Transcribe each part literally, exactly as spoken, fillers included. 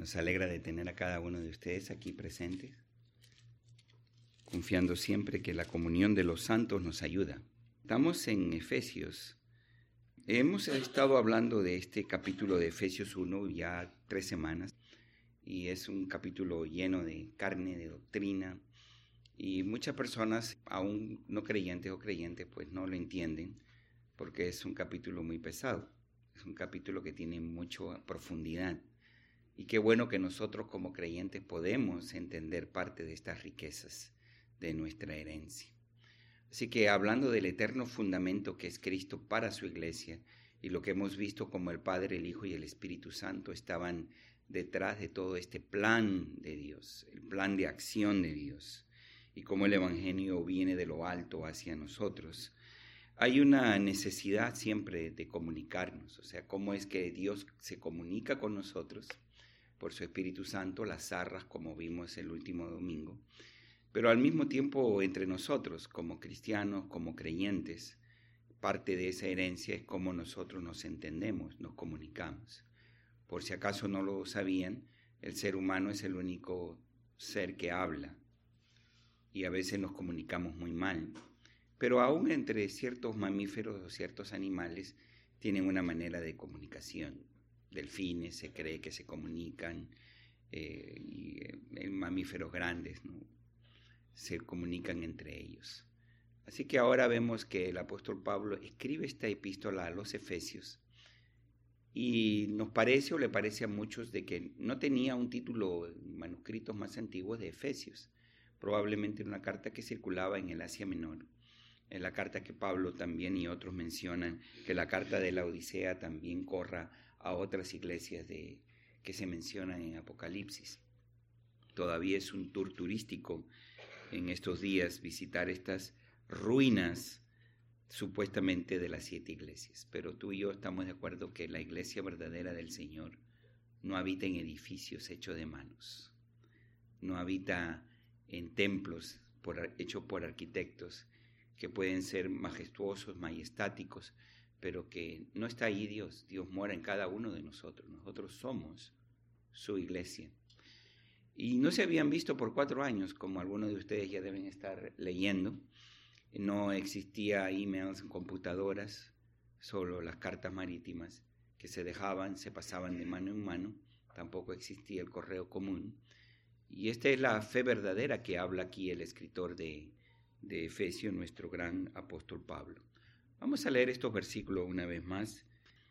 Nos alegra de tener a cada uno de ustedes aquí presentes, confiando siempre que la comunión de los santos nos ayuda. Estamos en Efesios. Hemos estado hablando de este capítulo de Efesios uno ya tres semanas, y es un capítulo lleno de carne, de doctrina, y muchas personas, aún no creyentes o creyentes, pues no lo entienden, porque es un capítulo muy pesado, es un capítulo que tiene mucha profundidad. Y qué bueno que nosotros como creyentes podemos entender parte de estas riquezas de nuestra herencia. Así que hablando del eterno fundamento que es Cristo para su iglesia, y lo que hemos visto como el Padre, el Hijo y el Espíritu Santo estaban detrás de todo este plan de Dios, el plan de acción de Dios, y cómo el Evangelio viene de lo alto hacia nosotros. Hay una necesidad siempre de comunicarnos, o sea, cómo es que Dios se comunica con nosotros por su Espíritu Santo, las arras, como vimos el último domingo, pero al mismo tiempo entre nosotros, como cristianos, como creyentes, parte de esa herencia es cómo nosotros nos entendemos, nos comunicamos. Por si acaso no lo sabían, el ser humano es el único ser que habla, y a veces nos comunicamos muy mal, pero aún entre ciertos mamíferos o ciertos animales tienen una manera de comunicación. Delfines se cree que se comunican, eh, y eh, mamíferos grandes, ¿no?, se comunican entre ellos. Así que ahora vemos que el apóstol Pablo escribe esta epístola a los Efesios, y nos parece o le parece a muchos de que no tenía un título en manuscritos más antiguos de Efesios, probablemente una carta que circulaba en el Asia Menor. En la carta que Pablo también y otros mencionan, que la carta de la Odisea también corra a otras iglesias de, que se mencionan en Apocalipsis. Todavía es un tour turístico en estos días visitar estas ruinas supuestamente de las siete iglesias, pero tú y yo estamos de acuerdo que la iglesia verdadera del Señor no habita en edificios hechos de manos, no habita en templos por, hechos por arquitectos que pueden ser majestuosos, majestáticos, pero que no está ahí Dios. Dios mora en cada uno de nosotros. Nosotros somos su iglesia. Y no se habían visto por cuatro años, como algunos de ustedes ya deben estar leyendo. No existía emails, computadoras, solo las cartas marítimas que se dejaban, se pasaban de mano en mano. Tampoco existía el correo común. Y esta es la fe verdadera que habla aquí el escritor de, de Efesios, nuestro gran apóstol Pablo. Vamos a leer estos versículos una vez más.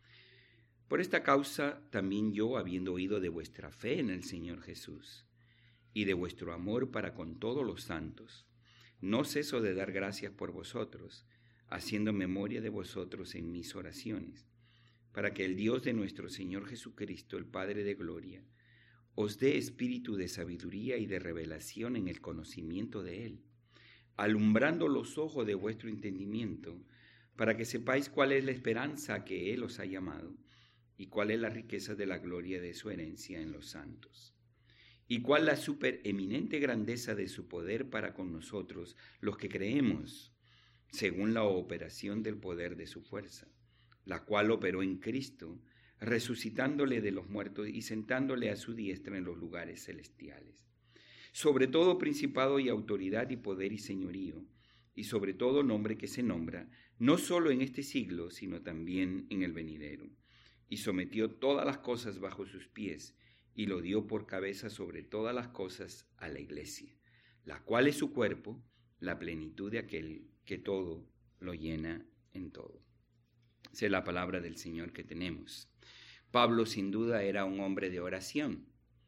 Por esta causa también yo, habiendo oído de vuestra fe en el Señor Jesús y de vuestro amor para con todos los santos, no ceso de dar gracias por vosotros, haciendo memoria de vosotros en mis oraciones, para que el Dios de nuestro Señor Jesucristo, el Padre de gloria, os dé espíritu de sabiduría y de revelación en el conocimiento de Él, alumbrando los ojos de vuestro entendimiento, para que sepáis cuál es la esperanza a que Él os ha llamado, y cuál es la riqueza de la gloria de su herencia en los santos, y cuál la supereminente grandeza de su poder para con nosotros, los que creemos, según la operación del poder de su fuerza, la cual operó en Cristo, resucitándole de los muertos y sentándole a su diestra en los lugares celestiales, sobre todo principado y autoridad y poder y señorío, y sobre todo nombre que se nombra, no solo en este siglo, sino también en el venidero, y sometió todas las cosas bajo sus pies, y lo dio por cabeza sobre todas las cosas a la iglesia, la cual es su cuerpo, la plenitud de aquel que todo lo llena en todo. Esa es la palabra del Señor que tenemos. Pablo sin duda era un hombre de oración,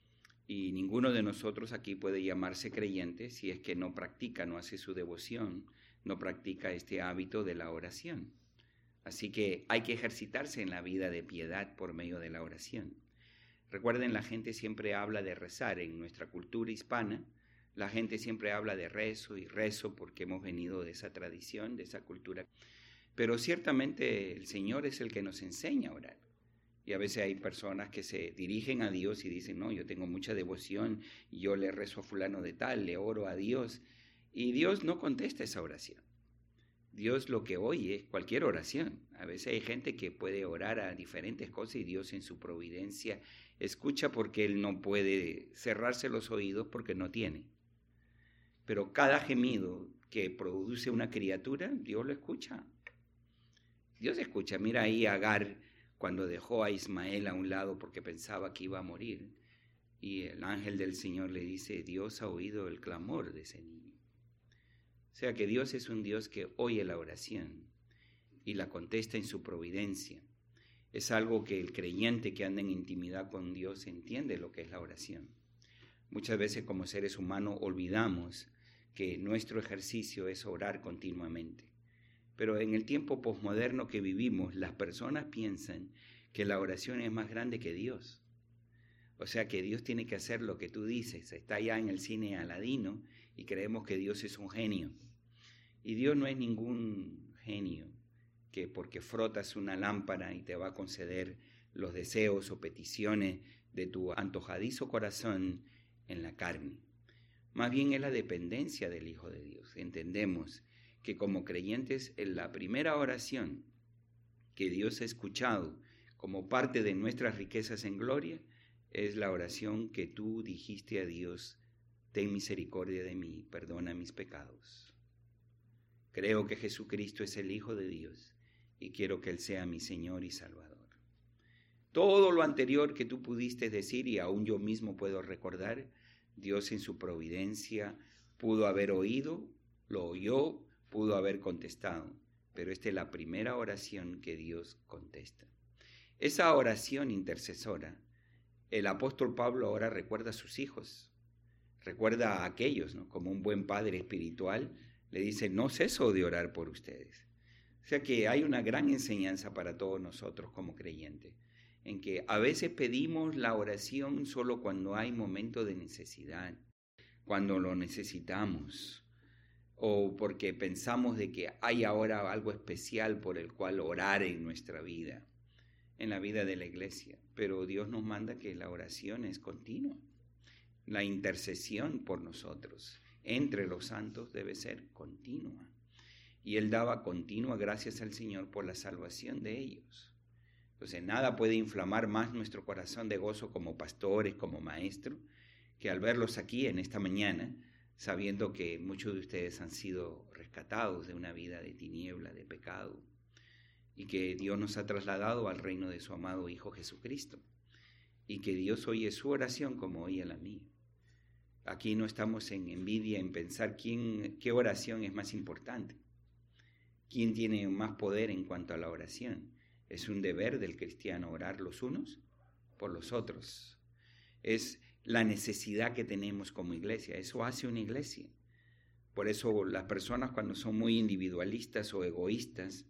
y ninguno de nosotros aquí puede llamarse creyente si es que no practica, no hace su devoción, no practica este hábito de la oración. Así que hay que ejercitarse en la vida de piedad por medio de la oración. Recuerden, la gente siempre habla de rezar. En nuestra cultura hispana, la gente siempre habla de rezo y rezo porque hemos venido de esa tradición, de esa cultura. Pero ciertamente el Señor es el que nos enseña a orar. Y a veces hay personas que se dirigen a Dios y dicen, no, yo tengo mucha devoción, y yo le rezo a fulano de tal, le oro a Dios. Y Dios no contesta esa oración. Dios lo que oye es cualquier oración. A veces hay gente que puede orar a diferentes cosas y Dios en su providencia escucha porque Él no puede cerrarse los oídos porque no tiene. Pero cada gemido que produce una criatura, Dios lo escucha. Dios escucha. Mira ahí a Agar cuando dejó a Ismael a un lado porque pensaba que iba a morir. Y el ángel del Señor le dice, Dios ha oído el clamor de ese niño. O sea que Dios es un Dios que oye la oración y la contesta en su providencia. Es algo que el creyente que anda en intimidad con Dios entiende lo que es la oración. Muchas veces como seres humanos olvidamos que nuestro ejercicio es orar continuamente. Pero en el tiempo posmoderno que vivimos, las personas piensan que la oración es más grande que Dios. O sea que Dios tiene que hacer lo que tú dices. Está ya en el cine Aladino y creemos que Dios es un genio. Y Dios no es ningún genio que porque frotas una lámpara y te va a conceder los deseos o peticiones de tu antojadizo corazón en la carne. Más bien es la dependencia del Hijo de Dios. Entendemos que como creyentes en la primera oración que Dios ha escuchado como parte de nuestras riquezas en gloria es la oración que tú dijiste a Dios, ten misericordia de mí, perdona mis pecados. Creo que Jesucristo es el Hijo de Dios y quiero que Él sea mi Señor y Salvador. Todo lo anterior que tú pudiste decir y aún yo mismo puedo recordar, Dios en su providencia pudo haber oído, lo oyó, pudo haber contestado, pero esta es la primera oración que Dios contesta. Esa oración intercesora, el apóstol Pablo ahora recuerda a sus hijos, recuerda a aquellos, ¿no? Como un buen padre espiritual, le dice, no ceso de orar por ustedes. O sea que hay una gran enseñanza para todos nosotros como creyentes, en que a veces pedimos la oración solo cuando hay momento de necesidad, cuando lo necesitamos, o porque pensamos de que hay ahora algo especial por el cual orar en nuestra vida, en la vida de la iglesia. Pero Dios nos manda que la oración es continua. La intercesión por nosotros entre los santos debe ser continua. Y Él daba continua gracias al Señor por la salvación de ellos. Entonces nada puede inflamar más nuestro corazón de gozo como pastores, como maestros, que al verlos aquí en esta mañana, sabiendo que muchos de ustedes han sido rescatados de una vida de tiniebla, de pecado, y que Dios nos ha trasladado al reino de su amado Hijo Jesucristo, y que Dios oye su oración como oye la mía. Aquí no estamos en envidia, en pensar quién, qué oración es más importante, quién tiene más poder en cuanto a la oración. Es un deber del cristiano orar los unos por los otros. Es la necesidad que tenemos como iglesia, eso hace una iglesia. Por eso las personas cuando son muy individualistas o egoístas,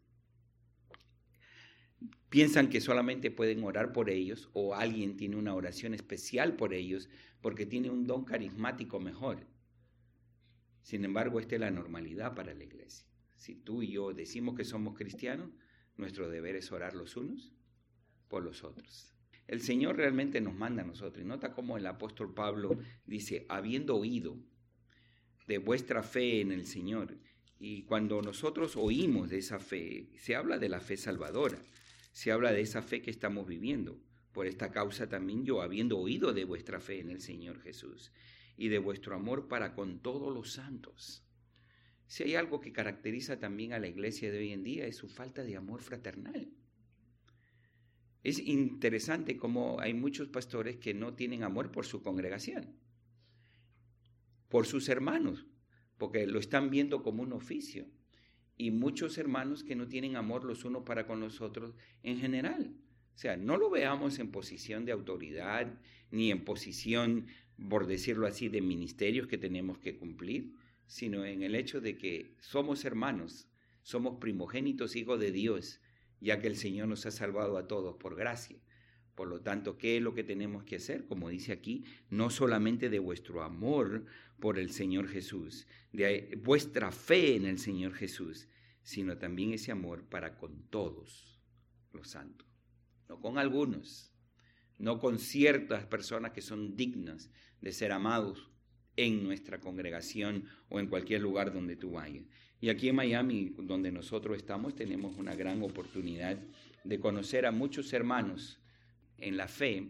piensan que solamente pueden orar por ellos o alguien tiene una oración especial por ellos porque tiene un don carismático mejor. Sin embargo, esta es la normalidad para la iglesia. Si tú y yo decimos que somos cristianos, nuestro deber es orar los unos por los otros. El Señor realmente nos manda a nosotros. Y nota cómo el apóstol Pablo dice, habiendo oído de vuestra fe en el Señor. Y cuando nosotros oímos de esa fe, se habla de la fe salvadora. Se habla de esa fe que estamos viviendo. Por esta causa también yo, habiendo oído de vuestra fe en el Señor Jesús y de vuestro amor para con todos los santos. Si hay algo que caracteriza también a la iglesia de hoy en día es su falta de amor fraternal. Es interesante cómo hay muchos pastores que no tienen amor por su congregación, por sus hermanos, porque lo están viendo como un oficio. Y muchos hermanos que no tienen amor los unos para con los otros en general. O sea, no lo veamos en posición de autoridad, ni en posición, por decirlo así, de ministerios que tenemos que cumplir, sino en el hecho de que somos hermanos, somos primogénitos hijos de Dios, ya que el Señor nos ha salvado a todos por gracia. Por lo tanto, ¿qué es lo que tenemos que hacer? Como dice aquí, no solamente de vuestro amor por el Señor Jesús, de vuestra fe en el Señor Jesús, sino también ese amor para con todos los santos. No con algunos, no con ciertas personas que son dignas de ser amados en nuestra congregación o en cualquier lugar donde tú vayas, Y aquí en Miami, donde nosotros estamos, tenemos una gran oportunidad de conocer a muchos hermanos en la fe,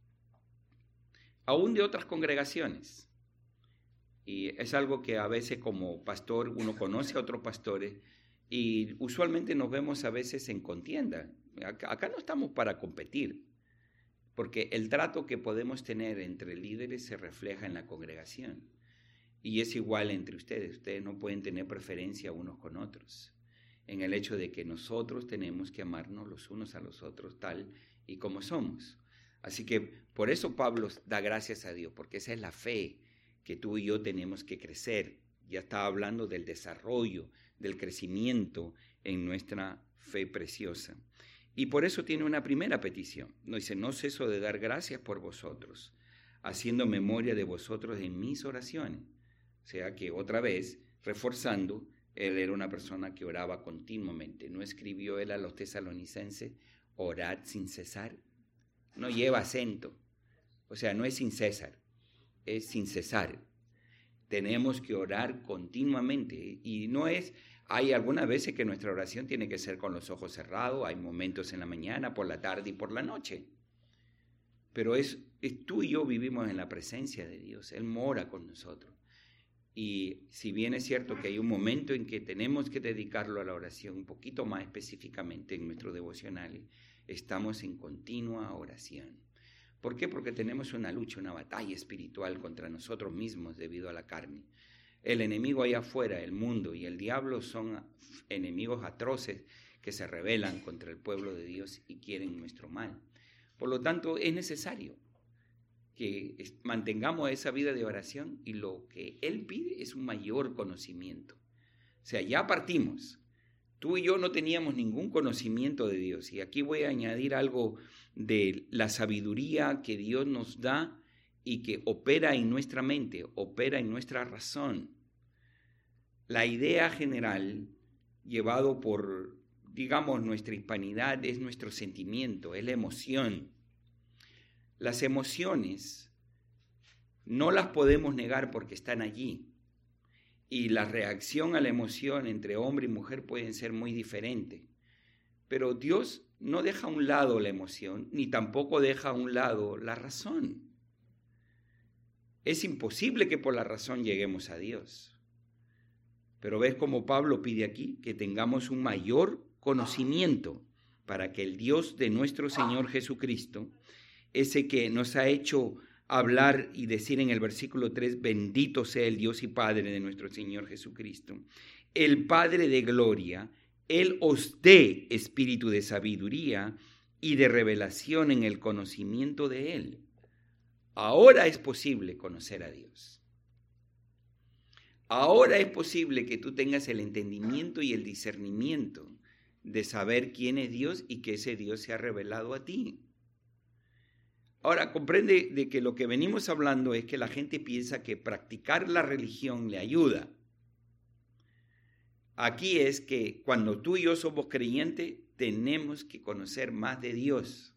aún de otras congregaciones. Y es algo que a veces como pastor uno conoce a otros pastores y usualmente nos vemos a veces en contienda. Acá, acá no estamos para competir, porque el trato que podemos tener entre líderes se refleja en la congregación. Y es igual entre ustedes. Ustedes no pueden tener preferencia unos con otros, en el hecho de que nosotros tenemos que amarnos los unos a los otros tal y como somos. Así que por eso Pablo da gracias a Dios, porque esa es la fe que tú y yo tenemos que crecer. Ya estaba hablando del desarrollo, del crecimiento en nuestra fe preciosa. Y por eso tiene una primera petición. Nos dice, no ceso de dar gracias por vosotros, haciendo memoria de vosotros en mis oraciones. O sea que otra vez, reforzando, él era una persona que oraba continuamente. ¿No escribió él a los tesalonicenses, orad sin cesar? No lleva acento. O sea, no es sin cesar, es sin cesar. Tenemos que orar continuamente. Y no es, hay algunas veces que nuestra oración tiene que ser con los ojos cerrados, hay momentos en la mañana, por la tarde y por la noche. Pero es, es tú y yo vivimos en la presencia de Dios, Él mora con nosotros. Y si bien es cierto que hay un momento en que tenemos que dedicarlo a la oración un poquito más específicamente en nuestros devocionales, estamos en continua oración. ¿Por qué? Porque tenemos una lucha, una batalla espiritual contra nosotros mismos debido a la carne. El enemigo allá afuera, el mundo y el diablo son enemigos atroces que se rebelan contra el pueblo de Dios y quieren nuestro mal. Por lo tanto, es necesario que mantengamos esa vida de oración y lo que Él pide es un mayor conocimiento. O sea, ya partimos. Tú y yo no teníamos ningún conocimiento de Dios. Y aquí voy a añadir algo de la sabiduría que Dios nos da y que opera en nuestra mente, opera en nuestra razón. La idea general, llevado por, digamos, nuestra hispanidad, es nuestro sentimiento, es la emoción. Las emociones no las podemos negar porque están allí. Y la reacción a la emoción entre hombre y mujer pueden ser muy diferentes. Pero Dios no deja a un lado la emoción, ni tampoco deja a un lado la razón. Es imposible que por la razón lleguemos a Dios. Pero ves como Pablo pide aquí que tengamos un mayor conocimiento para que el Dios de nuestro Señor Jesucristo, ese que nos ha hecho hablar y decir en el versículo tres, bendito sea el Dios y Padre de nuestro Señor Jesucristo, el Padre de gloria, Él os dé espíritu de sabiduría y de revelación en el conocimiento de Él. Ahora es posible conocer a Dios. Ahora es posible que tú tengas el entendimiento y el discernimiento de saber quién es Dios y que ese Dios se ha revelado a ti. Ahora, comprende de que lo que venimos hablando es que la gente piensa que practicar la religión le ayuda. Aquí es que cuando tú y yo somos creyentes, tenemos que conocer más de Dios.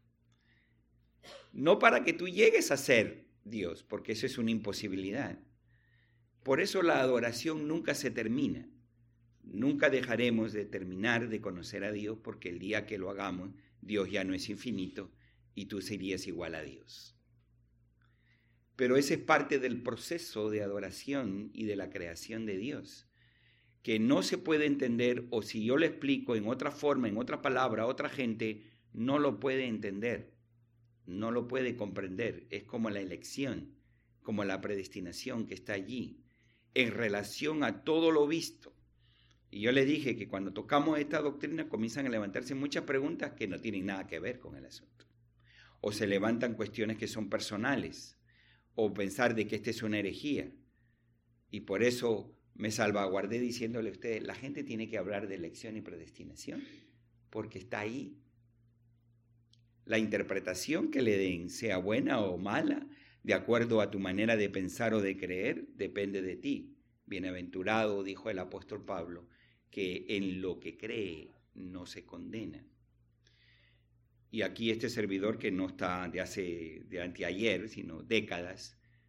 No para que tú llegues a ser Dios, porque eso es una imposibilidad. Por eso la adoración nunca se termina. Nunca dejaremos de terminar de conocer a Dios, porque el día que lo hagamos, Dios ya no es infinito y tú serías igual a Dios. Pero ese es parte del proceso de adoración y de la creación de Dios, que no se puede entender, o si yo le explico en otra forma, en otra palabra, a otra gente, no lo puede entender, no lo puede comprender. Es como la elección, como la predestinación que está allí, en relación a todo lo visto. Y yo les dije que cuando tocamos esta doctrina comienzan a levantarse muchas preguntas que no tienen nada que ver con el asunto. O se levantan cuestiones que son personales, o pensar de que esta es una herejía. Y por eso me salvaguardé diciéndole a ustedes, la gente tiene que hablar de elección y predestinación, porque está ahí. La interpretación que le den, sea buena o mala, de acuerdo a tu manera de pensar o de creer, depende de ti. Bienaventurado, dijo el apóstol Pablo, que en lo que cree no se condena. Y aquí este servidor, que no está de hace de anteayer, sino décadas,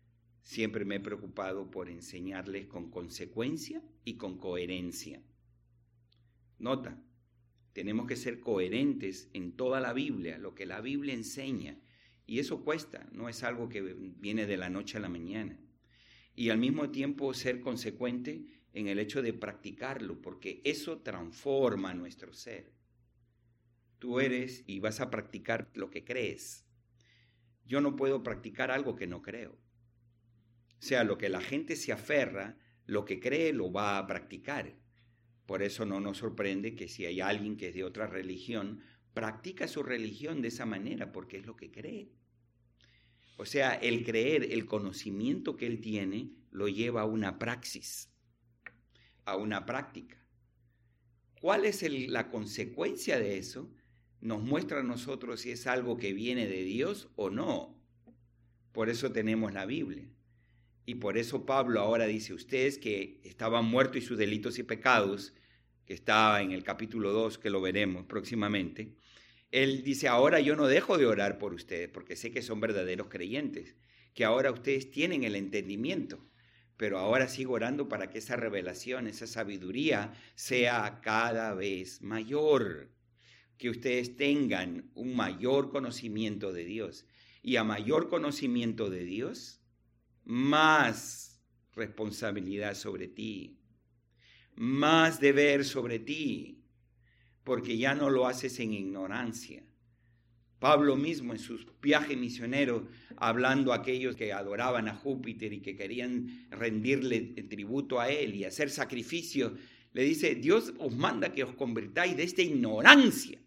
siempre me he preocupado por enseñarles con consecuencia y con coherencia. Nota, tenemos que ser coherentes en toda la Biblia, lo que la Biblia enseña. Y eso cuesta, no es algo que viene de la noche a la mañana. Y al mismo tiempo ser consecuente en el hecho de practicarlo, porque eso transforma nuestro ser. Tú eres y vas a practicar lo que crees. Yo no puedo practicar algo que no creo. O sea, lo que la gente se aferra, lo que cree lo va a practicar. Por eso no nos sorprende que si hay alguien que es de otra religión, practica su religión de esa manera porque es lo que cree. O sea, el creer, el conocimiento que él tiene, lo lleva a una praxis, a una práctica. ¿Cuál es el, la consecuencia de eso? Nos muestra a nosotros si es algo que viene de Dios o no. Por eso tenemos la Biblia. Y por eso Pablo ahora dice, ustedes que estaban muertos y sus delitos y pecados, que está en el capítulo dos, que lo veremos próximamente, él dice, ahora yo no dejo de orar por ustedes, porque sé que son verdaderos creyentes, que ahora ustedes tienen el entendimiento, pero ahora sigo orando para que esa revelación, esa sabiduría sea cada vez mayor, que ustedes tengan un mayor conocimiento de Dios. Y a mayor conocimiento de Dios, más responsabilidad sobre ti, más deber sobre ti, porque ya no lo haces en ignorancia. Pablo mismo en sus viajes misioneros, hablando a aquellos que adoraban a Júpiter y que querían rendirle tributo a él y hacer sacrificios, le dice, Dios os manda que os convirtáis de esta ignorancia.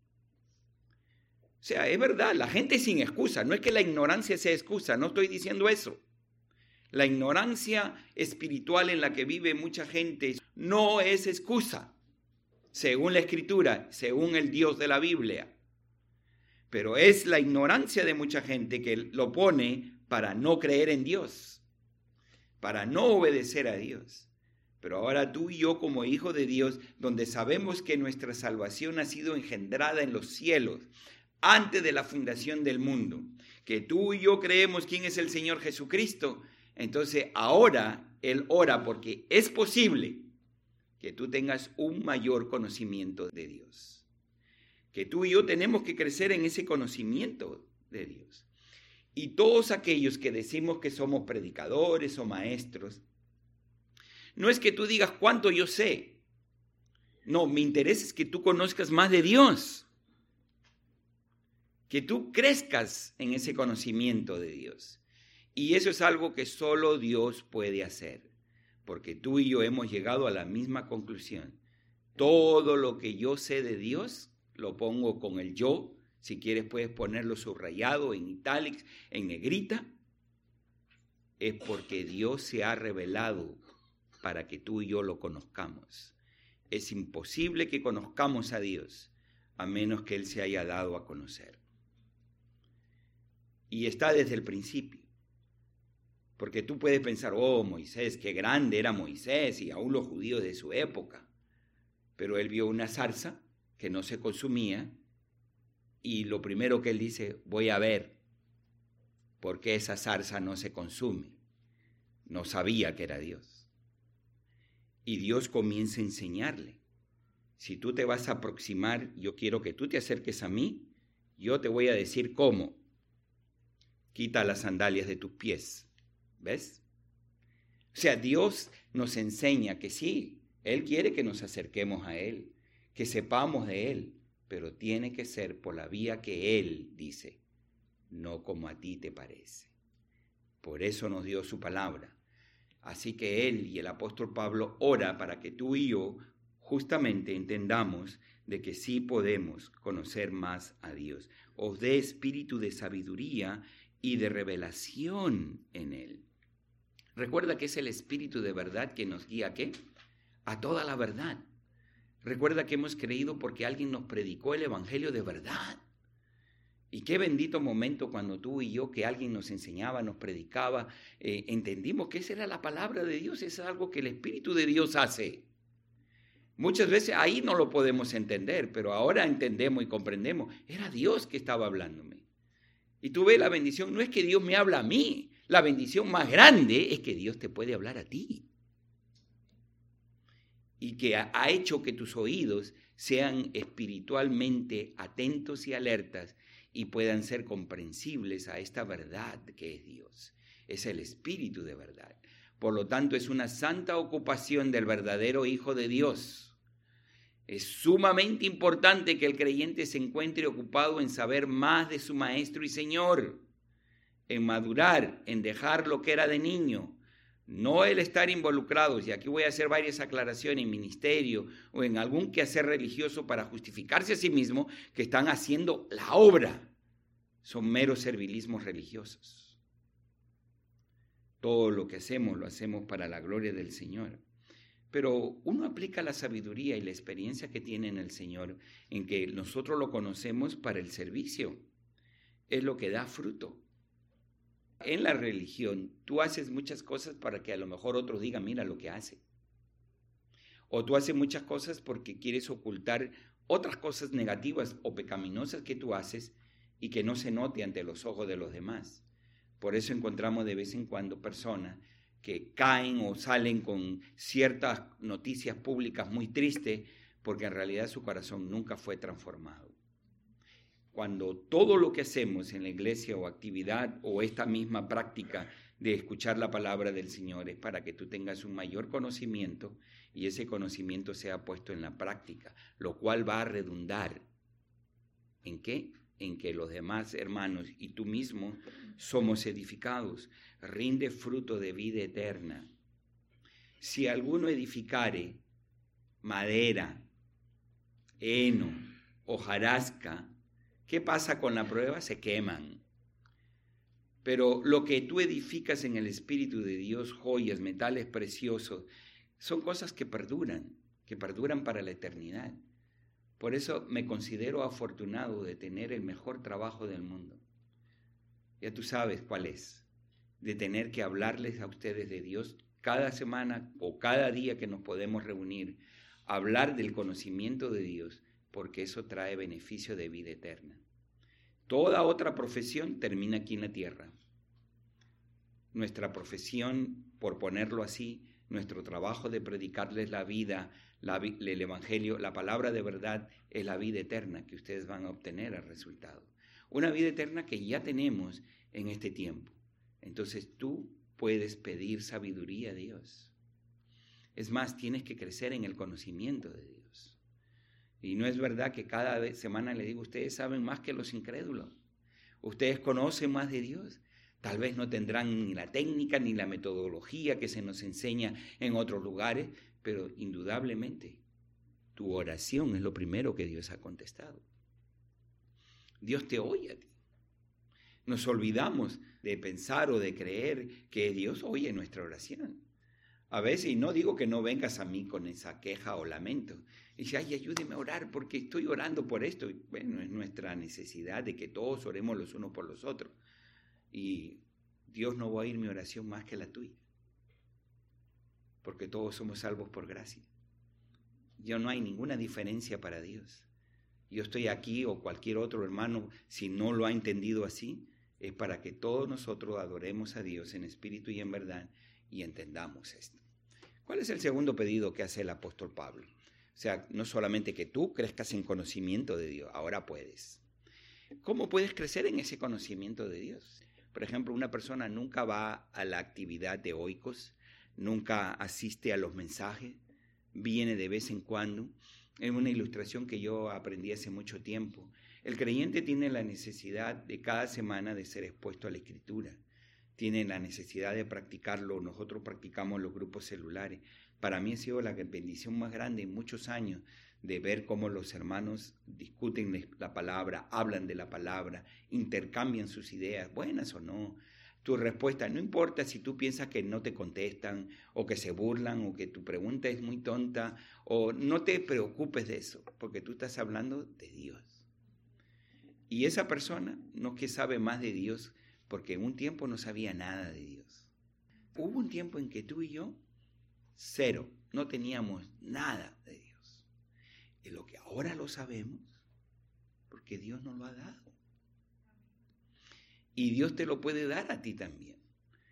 O sea, es verdad, la gente es sin excusa, no es que la ignorancia sea excusa, no estoy diciendo eso. La ignorancia espiritual en la que vive mucha gente no es excusa, según la Escritura, según el Dios de la Biblia. Pero es la ignorancia de mucha gente que lo pone para no creer en Dios, para no obedecer a Dios. Pero ahora tú y yo como hijos de Dios, donde sabemos que nuestra salvación ha sido engendrada en los cielos, antes de la fundación del mundo, que tú y yo creemos quién es el Señor Jesucristo, entonces ahora Él ora porque es posible que tú tengas un mayor conocimiento de Dios. Que tú y yo tenemos que crecer en ese conocimiento de Dios. Y todos aquellos que decimos que somos predicadores o maestros, no es que tú digas cuánto yo sé. No, mi interés es que tú conozcas más de Dios. Que tú crezcas en ese conocimiento de Dios. Y eso es algo que solo Dios puede hacer, porque tú y yo hemos llegado a la misma conclusión. Todo lo que yo sé de Dios, lo pongo con el yo, si quieres puedes ponerlo subrayado en italics, en negrita, es porque Dios se ha revelado para que tú y yo lo conozcamos. Es imposible que conozcamos a Dios a menos que Él se haya dado a conocer. Y está desde el principio. Porque tú puedes pensar, oh, Moisés, qué grande era Moisés y aún los judíos de su época. Pero él vio una zarza que no se consumía y lo primero que él dice, voy a ver por qué esa zarza no se consume. No sabía que era Dios. Y Dios comienza a enseñarle. Si tú te vas a aproximar, yo quiero que tú te acerques a mí, yo te voy a decir cómo. Quita las sandalias de tus pies. ¿Ves? O sea, Dios nos enseña que sí, Él quiere que nos acerquemos a Él, que sepamos de Él, pero tiene que ser por la vía que Él dice, no como a ti te parece. Por eso nos dio su palabra. Así que Él y el apóstol Pablo ora para que tú y yo justamente entendamos de que sí podemos conocer más a Dios. Os dé espíritu de sabiduría y de revelación en Él. Recuerda que es el Espíritu de verdad que nos guía, ¿a qué? A toda la verdad. Recuerda que hemos creído porque alguien nos predicó el Evangelio de verdad. Y qué bendito momento cuando tú y yo, que alguien nos enseñaba, nos predicaba, eh, entendimos que esa era la palabra de Dios, es algo que el Espíritu de Dios hace. Muchas veces ahí no lo podemos entender, pero ahora entendemos y comprendemos. Era Dios que estaba hablándome. Y tú ves la bendición, no es que Dios me habla a mí, La bendición más grande es que Dios te puede hablar a ti. Y que ha hecho que tus oídos sean espiritualmente atentos y alertas y puedan ser comprensibles a esta verdad que es Dios. Es el Espíritu de verdad. Por lo tanto, es una santa ocupación del verdadero Hijo de Dios. Es sumamente importante que el creyente se encuentre ocupado en saber más de su Maestro y Señor, en madurar, en dejar lo que era de niño, no el estar involucrados, y aquí voy a hacer varias aclaraciones en ministerio o en algún quehacer religioso para justificarse a sí mismo que están haciendo la obra. Son meros servilismos religiosos. Todo lo que hacemos lo hacemos para la gloria del Señor. Pero uno aplica la sabiduría y la experiencia que tiene en el Señor, en que nosotros lo conocemos para el servicio. Es lo que da fruto. En la religión, tú haces muchas cosas para que a lo mejor otros digan, mira lo que hace. O tú haces muchas cosas porque quieres ocultar otras cosas negativas o pecaminosas que tú haces y que no se note ante los ojos de los demás. Por eso encontramos de vez en cuando personas que caen o salen con ciertas noticias públicas muy tristes porque en realidad su corazón nunca fue transformado. Cuando todo lo que hacemos en la iglesia o actividad o esta misma práctica de escuchar la palabra del Señor es para que tú tengas un mayor conocimiento y ese conocimiento sea puesto en la práctica, lo cual va a redundar. ¿En qué? En que los demás hermanos y tú mismo somos edificados. Rinde fruto de vida eterna. Si alguno edificare madera, heno, hojarasca, ¿qué pasa con la prueba? Se queman. Pero lo que tú edificas en el Espíritu de Dios, joyas, metales preciosos, son cosas que perduran, que perduran para la eternidad. Por eso me considero afortunado de tener el mejor trabajo del mundo. Ya tú sabes cuál es, de tener que hablarles a ustedes de Dios cada semana o cada día que nos podemos reunir, hablar del conocimiento de Dios, porque eso trae beneficio de vida eterna. Toda otra profesión termina aquí en la tierra. Nuestra profesión, por ponerlo así, nuestro trabajo de predicarles la vida, la, el evangelio, la palabra de verdad, es la vida eterna que ustedes van a obtener al resultado. Una vida eterna que ya tenemos en este tiempo. Entonces tú puedes pedir sabiduría a Dios. Es más, tienes que crecer en el conocimiento de Dios. Y no es verdad que cada semana le digo, ustedes saben más que los incrédulos. Ustedes conocen más de Dios. Tal vez no tendrán ni la técnica ni la metodología que se nos enseña en otros lugares, pero indudablemente tu oración es lo primero que Dios ha contestado. Dios te oye a ti. Nos olvidamos de pensar o de creer que Dios oye nuestra oración. A veces, y no digo que no vengas a mí con esa queja o lamento. Y dice, ay, ayúdeme a orar porque estoy orando por esto. Y bueno, es nuestra necesidad de que todos oremos los unos por los otros. Y Dios no va a oír mi oración más que la tuya. Porque todos somos salvos por gracia. Ya no hay ninguna diferencia para Dios. Yo estoy aquí o cualquier otro hermano, si no lo ha entendido así, es para que todos nosotros adoremos a Dios en espíritu y en verdad y entendamos esto. ¿Cuál es el segundo pedido que hace el apóstol Pablo? O sea, no solamente que tú crezcas en conocimiento de Dios, ahora puedes. ¿Cómo puedes crecer en ese conocimiento de Dios? Por ejemplo, una persona nunca va a la actividad de oikos, nunca asiste a los mensajes, viene de vez en cuando. Es una ilustración que yo aprendí hace mucho tiempo. El creyente tiene la necesidad de cada semana de ser expuesto a la Escritura. Tiene la necesidad de practicarlo. Nosotros practicamos los grupos celulares. Para mí ha sido la bendición más grande en muchos años de ver cómo los hermanos discuten la palabra, hablan de la palabra, intercambian sus ideas, buenas o no. Tu respuesta, no importa si tú piensas que no te contestan o que se burlan o que tu pregunta es muy tonta, o no te preocupes de eso, porque tú estás hablando de Dios. Y esa persona no es que sabe más de Dios, porque en un tiempo no sabía nada de Dios. Hubo un tiempo en que tú y yo, cero, no teníamos nada de Dios. Y lo que ahora lo sabemos, porque Dios nos lo ha dado. Y Dios te lo puede dar a ti también.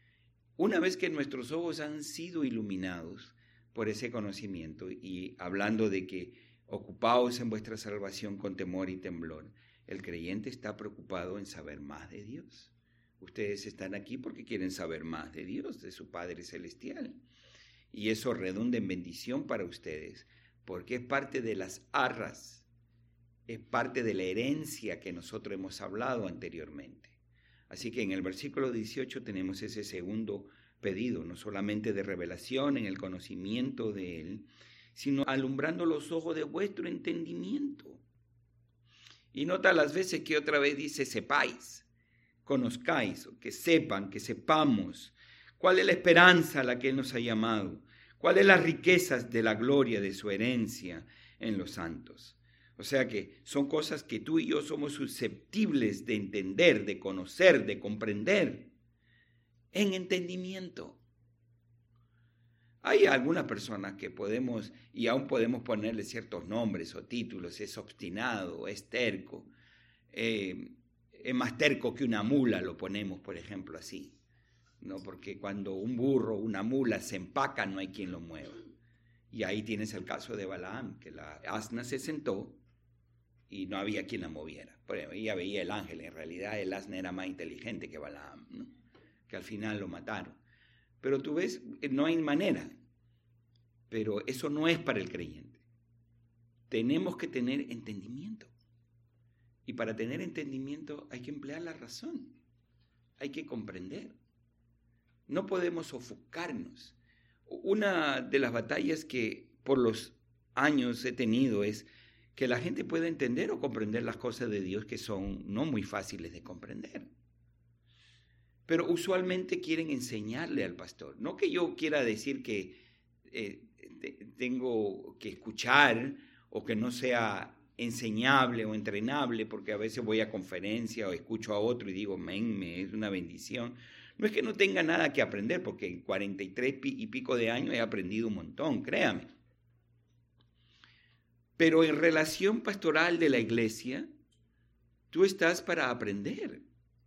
Una vez que nuestros ojos han sido iluminados por ese conocimiento, y hablando de que ocupaos en vuestra salvación con temor y temblor, el creyente está preocupado en saber más de Dios. Ustedes están aquí porque quieren saber más de Dios, de su Padre Celestial. Y eso redunda en bendición para ustedes, porque es parte de las arras, es parte de la herencia que nosotros hemos hablado anteriormente. Así que en el versículo dieciocho tenemos ese segundo pedido, no solamente de revelación en el conocimiento de Él, sino alumbrando los ojos de vuestro entendimiento. Y nota las veces que otra vez dice sepáis, conozcáis, que sepan, que sepamos cuál es la esperanza a la que Él nos ha llamado, cuáles son las riquezas de la gloria de su herencia en los santos. O sea que son cosas que tú y yo somos susceptibles de entender, de conocer, de comprender en entendimiento. Hay algunas personas que podemos, y aún podemos ponerle ciertos nombres o títulos: es obstinado, es terco, eh, es más terco que una mula, lo ponemos por ejemplo así, ¿no? Porque cuando un burro o una mula se empaca no hay quien lo mueva. Y ahí tienes el caso de Balaam, que la asna se sentó y no había quien la moviera. Pero ella veía el ángel, en realidad el asna era más inteligente que Balaam, ¿no? Que al final lo mataron. Pero tú ves, no hay manera. Pero eso no es para el creyente. Tenemos que tener entendimiento. Y para tener entendimiento hay que emplear la razón. Hay que comprender. No podemos ofuscarnos. Una de las batallas que por los años he tenido es que la gente pueda entender o comprender las cosas de Dios que son no muy fáciles de comprender. Pero usualmente quieren enseñarle al pastor. No que yo quiera decir que eh, tengo que escuchar o que no sea enseñable o entrenable, porque a veces voy a conferencia o escucho a otro y digo, men, me es una bendición. No es que no tenga nada que aprender, porque en cuarenta y tres y pico de años he aprendido un montón, créame. Pero en relación pastoral de la iglesia, tú estás para aprender.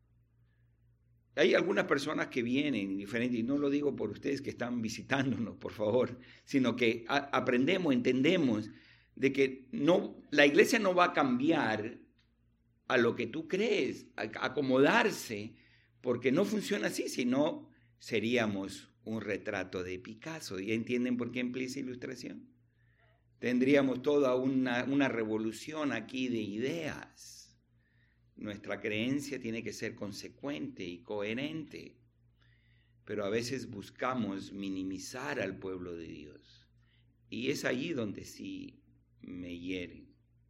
Hay algunas personas que vienen diferentes, y no lo digo por ustedes que están visitándonos, por favor, sino que a, aprendemos, entendemos de que no, la iglesia no va a cambiar a lo que tú crees, a, a acomodarse, porque no funciona así, sino seríamos un retrato de Picasso. ¿Ya entienden por qué emplea esa ilustración? Tendríamos toda una, una revolución aquí de ideas. Nuestra creencia tiene que ser consecuente y coherente, pero a veces buscamos minimizar al pueblo de Dios. Y es allí donde sí me hieren,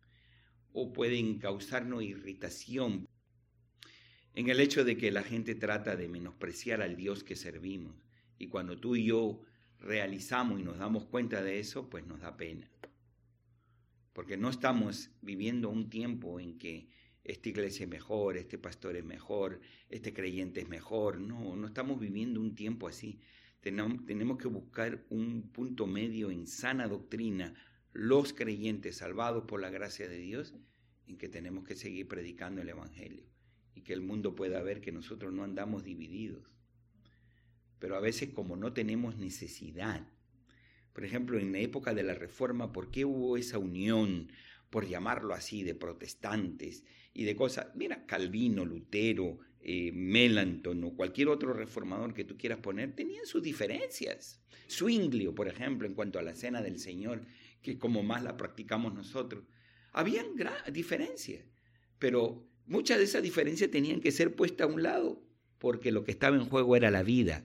o pueden causarnos irritación en el hecho de que la gente trata de menospreciar al Dios que servimos. Y cuando tú y yo realizamos y nos damos cuenta de eso, pues nos da pena. Porque no estamos viviendo un tiempo en que esta iglesia es mejor, este pastor es mejor, este creyente es mejor. No, no estamos viviendo un tiempo así. Tenemos, tenemos que buscar un punto medio en sana doctrina, los creyentes salvados por la gracia de Dios, en que tenemos que seguir predicando el evangelio y que el mundo pueda ver que nosotros no andamos divididos. Pero a veces, como no tenemos necesidad, por ejemplo, en la época de la Reforma, ¿por qué hubo esa unión, por llamarlo así, de protestantes y de cosas? Mira, Calvino, Lutero, eh, Melanchthon o cualquier otro reformador que tú quieras poner, tenían sus diferencias. Zwinglio, por ejemplo, en cuanto a la cena del Señor, que como más la practicamos nosotros, habían gran diferencias, pero muchas de esas diferencias tenían que ser puestas a un lado, porque lo que estaba en juego era la vida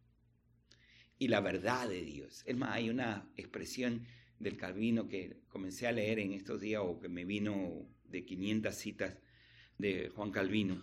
y la verdad de Dios. Es más, hay una expresión del Calvino que comencé a leer en estos días, o que me vino de quinientas citas de Juan Calvino.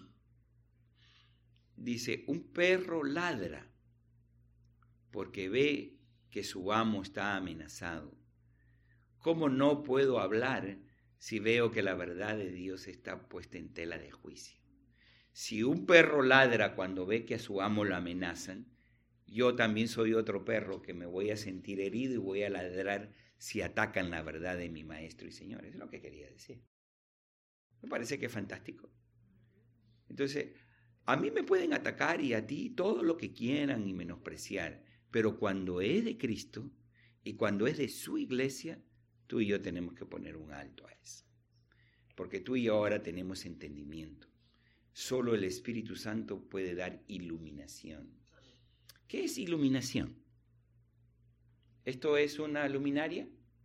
Dice, un perro ladra porque ve que su amo está amenazado. ¿Cómo no puedo hablar si veo que la verdad de Dios está puesta en tela de juicio? Si un perro ladra cuando ve que a su amo lo amenazan, yo también soy otro perro que me voy a sentir herido y voy a ladrar si atacan la verdad de mi maestro y Señor. Eso es lo que quería decir. Me parece que es fantástico. Entonces, A mí me pueden atacar y a ti todo lo que quieran y menospreciar, pero cuando es de Cristo y cuando es de su iglesia, tú y yo tenemos que poner un alto a eso. Porque tú y yo ahora tenemos entendimiento. Solo el Espíritu Santo puede dar iluminación. ¿Qué es iluminación? ¿Esto es una luminaria?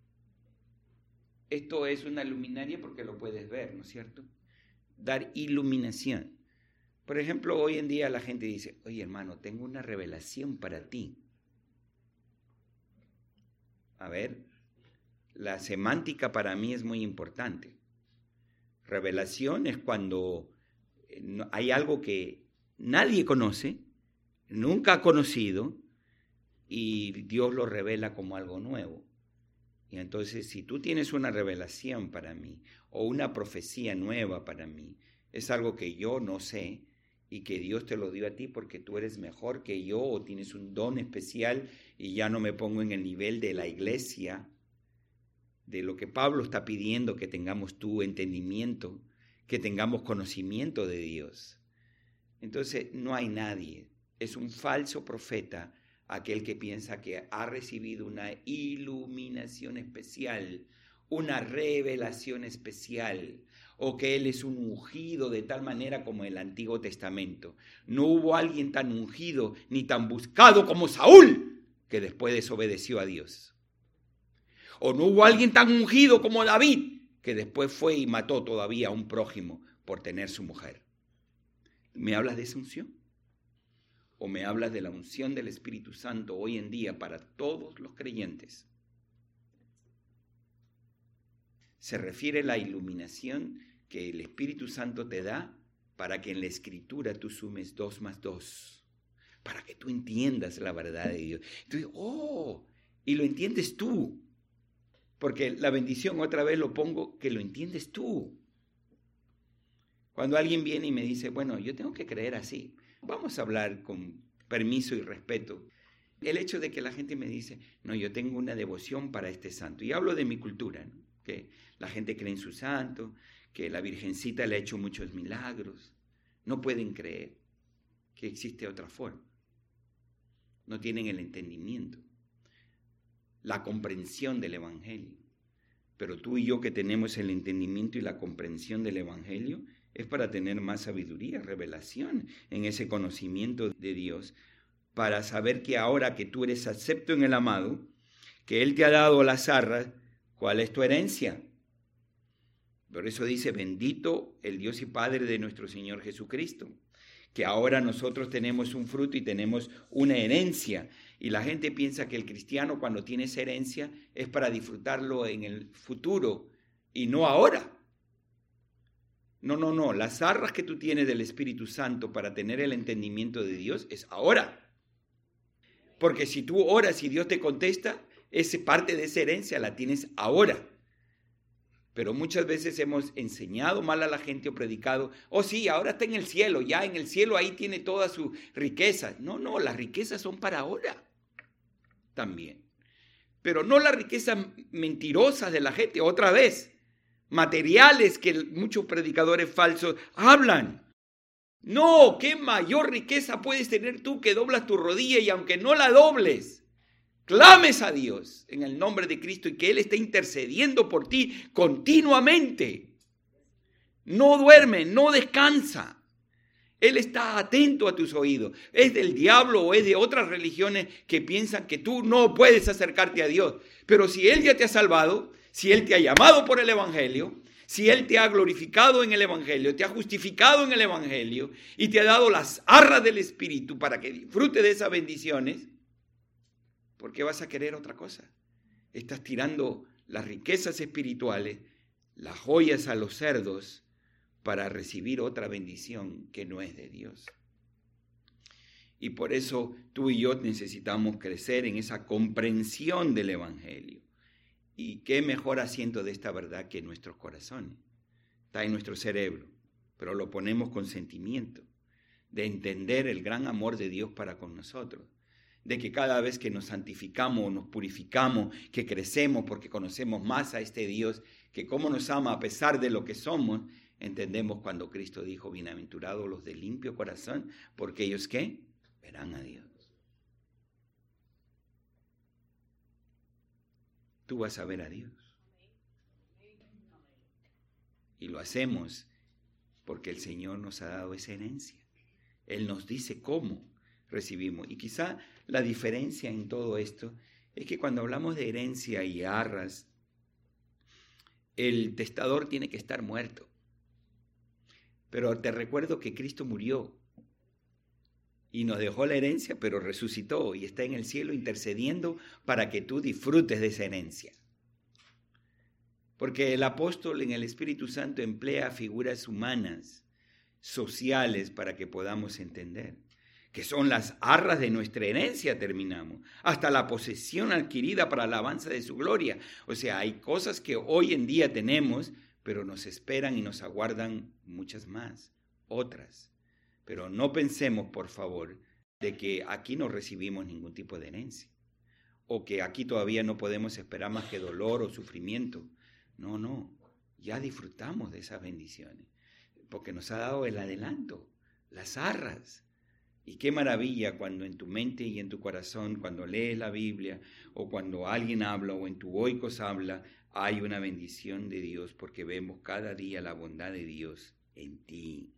Esto es una luminaria porque lo puedes ver, ¿no es cierto? Dar iluminación. Por ejemplo, hoy en día la gente dice, oye hermano, tengo una revelación para ti. A ver, la semántica para mí es muy importante. Revelación es cuando hay algo que nadie conoce, nunca ha conocido, y Dios lo revela como algo nuevo. Y entonces, si tú tienes una revelación para mí, o una profecía nueva para mí, es algo que yo no sé, y que Dios te lo dio a ti porque tú eres mejor que yo, o tienes un don especial, y ya no me pongo en el nivel de la iglesia, de lo que Pablo está pidiendo, que tengamos tu entendimiento, que tengamos conocimiento de Dios. Entonces, no hay nadie. Es un falso profeta aquel que piensa que ha recibido una iluminación especial, una revelación especial, o que él es un ungido de tal manera como el Antiguo Testamento. No hubo alguien tan ungido ni tan buscado como Saúl, que después desobedeció a Dios. O no hubo alguien tan ungido como David, que después fue y mató todavía a un prójimo por tener su mujer. ¿Me hablas de esa unción? ¿O me hablas de la unción del Espíritu Santo hoy en día para todos los creyentes? Se refiere a la iluminación que el Espíritu Santo te da para que en la Escritura tú sumes dos más dos, para que tú entiendas la verdad de Dios. Tú dices, oh, y lo entiendes tú, porque la bendición, otra vez lo pongo, que lo entiendes tú. Cuando alguien viene y me dice, bueno, yo tengo que creer así, vamos a hablar con permiso y respeto. El hecho de que la gente me dice, no, yo tengo una devoción para este santo, y hablo de mi cultura, ¿no? Que la gente cree en su santo, que la Virgencita le ha hecho muchos milagros. No pueden creer que existe otra forma. No tienen el entendimiento, la comprensión del Evangelio. Pero tú y yo que tenemos el entendimiento y la comprensión del Evangelio, es para tener más sabiduría, revelación en ese conocimiento de Dios, para saber que ahora que tú eres acepto en el amado, que Él te ha dado las arras, ¿cuál es tu herencia? Por eso dice, bendito el Dios y Padre de nuestro Señor Jesucristo, que ahora nosotros tenemos un fruto y tenemos una herencia. Y la gente piensa que el cristiano cuando tiene esa herencia es para disfrutarlo en el futuro y no ahora. No, no, no. Las arras que tú tienes del Espíritu Santo para tener el entendimiento de Dios es ahora. Porque si tú oras y Dios te contesta, esa parte de esa herencia la tienes ahora. Pero muchas veces hemos enseñado mal a la gente o predicado, oh sí, ahora está en el cielo, ya en el cielo ahí tiene toda su riqueza. No, no, las riquezas son para ahora también. Pero no las riquezas mentirosas de la gente, otra vez, materiales que muchos predicadores falsos hablan. No, qué mayor riqueza puedes tener tú que doblas tu rodilla y aunque no la dobles, clames a Dios en el nombre de Cristo y que Él esté intercediendo por ti continuamente. No duerme, no descansa. Él está atento a tus oídos. Es del diablo o es de otras religiones que piensan que tú no puedes acercarte a Dios. Pero si Él ya te ha salvado, si Él te ha llamado por el Evangelio, si Él te ha glorificado en el Evangelio, te ha justificado en el Evangelio y te ha dado las arras del Espíritu para que disfrute de esas bendiciones, ¿por qué vas a querer otra cosa? Estás tirando las riquezas espirituales, las joyas a los cerdos para recibir otra bendición que no es de Dios. Y por eso tú y yo necesitamos crecer en esa comprensión del Evangelio. Y qué mejor asiento de esta verdad que en nuestros corazones. Está en nuestro cerebro, pero lo ponemos con sentimiento, de entender el gran amor de Dios para con nosotros. De que cada vez que nos santificamos, nos purificamos, que crecemos porque conocemos más a este Dios, que cómo nos ama a pesar de lo que somos, Entendemos cuando Cristo dijo, bienaventurados los de limpio corazón, porque ellos, ¿qué? Verán a Dios. Tú vas a ver a Dios. Y lo hacemos porque el Señor nos ha dado esa herencia. Él nos dice cómo recibimos. Y quizá la diferencia en todo esto es que cuando hablamos de herencia y arras, el testador tiene que estar muerto. Pero te recuerdo que Cristo murió y nos dejó la herencia, pero resucitó y está en el cielo intercediendo para que tú disfrutes de esa herencia. Porque el apóstol en el Espíritu Santo emplea figuras humanas, sociales, para que podamos entender, que son las arras de nuestra herencia, terminamos, hasta la posesión adquirida para la alabanza de su gloria. O sea, hay cosas que hoy en día tenemos, pero nos esperan y nos aguardan muchas más, otras. Pero no pensemos, por favor, de que aquí no recibimos ningún tipo de herencia, o que aquí todavía no podemos esperar más que dolor o sufrimiento. No, no, ya disfrutamos de esas bendiciones, porque nos ha dado el adelanto, las arras. Y qué maravilla cuando en tu mente y en tu corazón, cuando lees la Biblia, o cuando alguien habla, o en tu oikos habla, hay una bendición de Dios, porque vemos cada día la bondad de Dios en ti.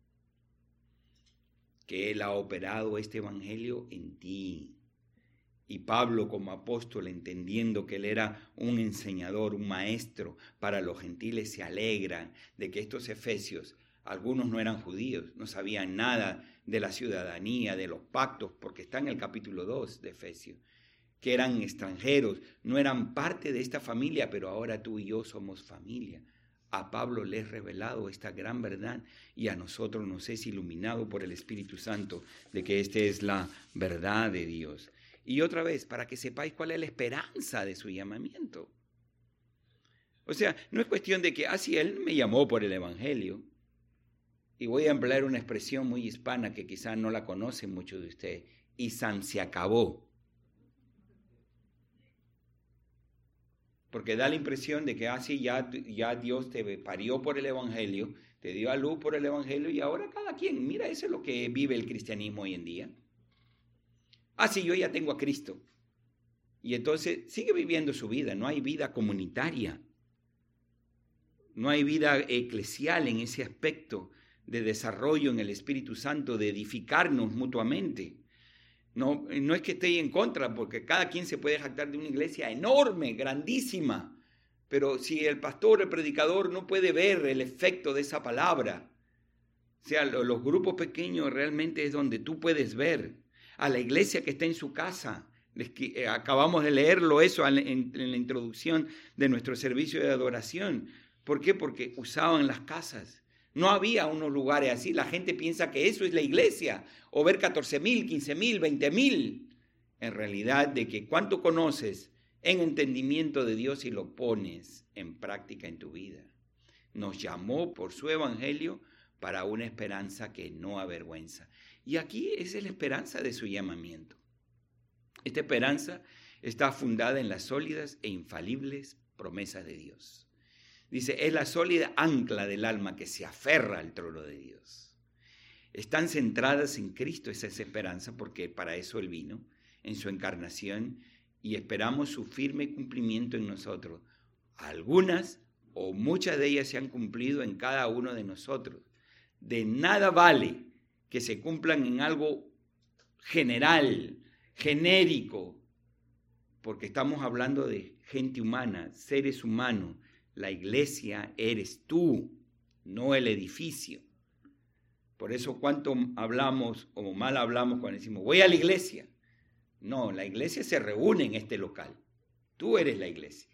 Que Él ha operado este evangelio en ti. Y Pablo como apóstol, entendiendo que él era un enseñador, un maestro para los gentiles, se alegra de que estos efesios, algunos no eran judíos, no sabían nada de la ciudadanía, de los pactos, porque está en el capítulo dos de Efesios, que eran extranjeros, no eran parte de esta familia, pero ahora tú y yo somos familia. A Pablo le es revelado esta gran verdad y a nosotros nos es iluminado por el Espíritu Santo de que esta es la verdad de Dios. Y otra vez, para que sepáis cuál es la esperanza de su llamamiento. O sea, no es cuestión de que, así ah, Él me llamó por el Evangelio. Y voy a emplear una expresión muy hispana que quizás no la conocen muchos de ustedes. Y san se acabó. Porque da la impresión de que así ah, ya, ya Dios te parió por el Evangelio, te dio a luz por el Evangelio y ahora cada quien, mira, eso es lo que vive el cristianismo hoy en día. Ah, sí, yo ya tengo a Cristo. Y entonces sigue viviendo su vida, no hay vida comunitaria. No hay vida eclesial en ese aspecto de desarrollo en el Espíritu Santo, de edificarnos mutuamente. No, no es que esté en contra, porque cada quien se puede jactar de una iglesia enorme, grandísima. Pero si el pastor, el predicador no puede ver el efecto de esa palabra, o sea, los grupos pequeños realmente es donde tú puedes ver. A la iglesia que está en su casa. Acabamos de leerlo eso en la introducción de nuestro servicio de adoración. ¿Por qué? Porque usaban las casas. No había unos lugares así. La gente piensa que eso es la iglesia. O ver catorce mil, quince mil, veinte mil. En realidad, de que cuánto conoces en entendimiento de Dios y lo pones en práctica en tu vida. Nos llamó por su evangelio para una esperanza que no avergüenza. Y aquí esa es la esperanza de su llamamiento. Esta esperanza está fundada en las sólidas e infalibles promesas de Dios. Dice, es la sólida ancla del alma que se aferra al trono de Dios. Están centradas en Cristo esa es esperanza, porque para eso Él vino, en su encarnación, y esperamos su firme cumplimiento en nosotros. Algunas o muchas de ellas se han cumplido en cada uno de nosotros. De nada vale que se cumplan en algo general, genérico, porque estamos hablando de gente humana, seres humanos. La iglesia eres tú, no el edificio. Por eso cuánto hablamos o mal hablamos cuando decimos, voy a la iglesia. No, la iglesia se reúne en este local. Tú eres la iglesia.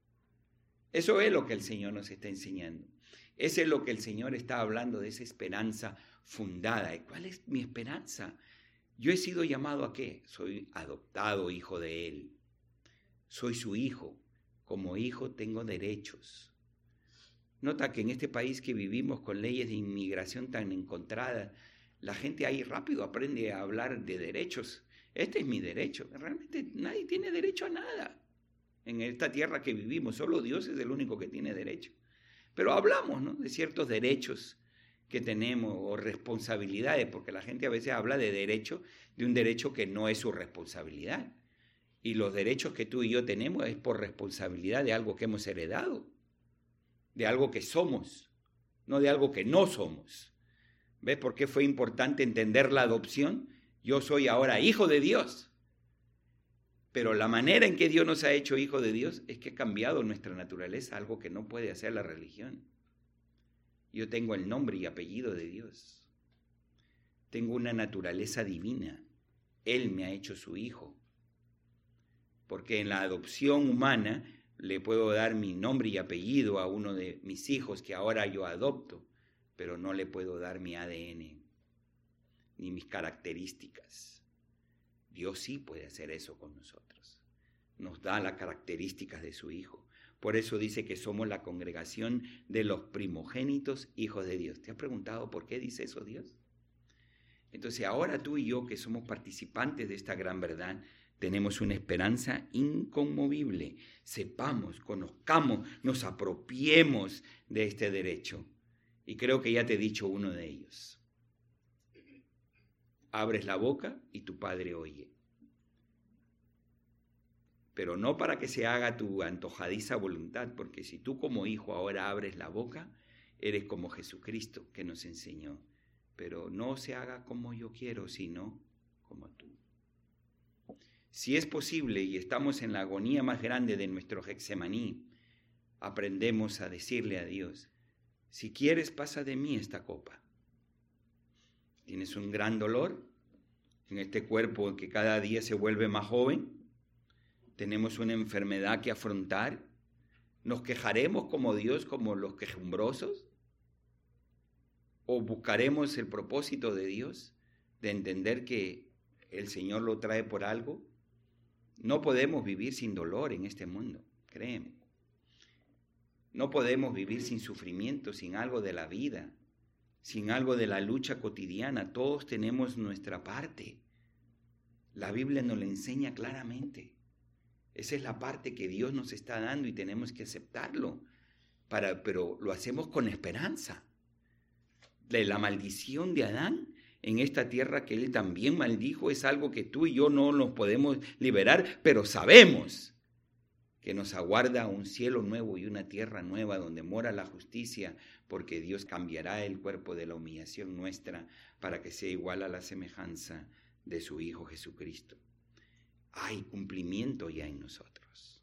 Eso es lo que el Señor nos está enseñando. Eso es lo que el Señor está hablando, de esa esperanza fundada. ¿Y cuál es mi esperanza? Yo he sido llamado a ¿qué? Soy adoptado hijo de Él. Soy su hijo. Como hijo tengo derechos. Nota que en este país que vivimos con leyes de inmigración tan encontradas, la gente ahí rápido aprende a hablar de derechos. Este es mi derecho. Realmente nadie tiene derecho a nada en esta tierra que vivimos. Solo Dios es el único que tiene derecho. Pero hablamos, ¿no?, de ciertos derechos que tenemos o responsabilidades, porque la gente a veces habla de derecho, de un derecho que no es su responsabilidad. Y los derechos que tú y yo tenemos es por responsabilidad de algo que hemos heredado, de algo que somos, no de algo que no somos. ¿Ves por qué fue importante entender la adopción? Yo soy ahora hijo de Dios. Pero la manera en que Dios nos ha hecho hijo de Dios es que ha cambiado nuestra naturaleza, algo que no puede hacer la religión. Yo tengo el nombre y apellido de Dios. Tengo una naturaleza divina. Él me ha hecho su hijo. Porque en la adopción humana le puedo dar mi nombre y apellido a uno de mis hijos que ahora yo adopto, pero no le puedo dar mi A D N ni mis características. Dios sí puede hacer eso con nosotros. Nos da las características de su hijo. Por eso dice que somos la congregación de los primogénitos hijos de Dios. ¿Te has preguntado por qué dice eso Dios? Entonces ahora tú y yo, que somos participantes de esta gran verdad, tenemos una esperanza inconmovible. Sepamos, conozcamos, nos apropiemos de este derecho. Y creo que ya te he dicho uno de ellos. Abres la boca y tu Padre oye. Pero no para que se haga tu antojadiza voluntad, porque si tú como hijo ahora abres la boca, eres como Jesucristo que nos enseñó. Pero no se haga como yo quiero, sino como tú. Si es posible y estamos en la agonía más grande de nuestro Getsemaní, aprendemos a decirle a Dios, si quieres pasa de mí esta copa. Tienes un gran dolor en este cuerpo que cada día se vuelve más joven. Tenemos una enfermedad que afrontar. ¿Nos quejaremos como Dios, como los quejumbrosos? ¿O buscaremos el propósito de Dios de entender que el Señor lo trae por algo? No podemos vivir sin dolor en este mundo, créeme. No podemos vivir sin sufrimiento, sin algo de la vida, sin algo de la lucha cotidiana. Todos tenemos nuestra parte. La Biblia nos la enseña claramente. Esa es la parte que Dios nos está dando y tenemos que aceptarlo. Para, pero lo hacemos con esperanza. De la maldición de Adán en esta tierra que él también maldijo es algo que tú y yo no nos podemos liberar, pero sabemos que nos aguarda un cielo nuevo y una tierra nueva donde mora la justicia, porque Dios cambiará el cuerpo de la humillación nuestra para que sea igual a la semejanza de su Hijo Jesucristo. Hay cumplimiento ya en nosotros.